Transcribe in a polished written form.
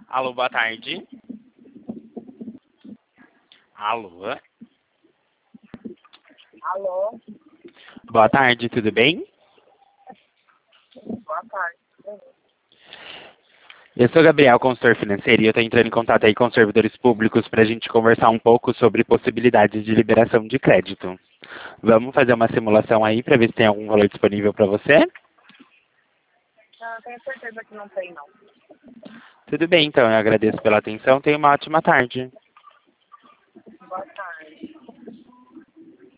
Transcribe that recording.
Alô, boa tarde. Alô? Alô, Boa tarde, tudo bem? boa tarde. Eu sou Gabriel, consultor financeiro, e eu estou entrando em contato aí com os servidores públicos para a gente conversar um pouco sobre possibilidades de liberação de crédito. Vamos fazer uma simulação aí para ver se tem algum valor disponível para você? Tenho certeza que não tem, não. Tudo bem, então, eu agradeço pela atenção. Tenha uma ótima tarde.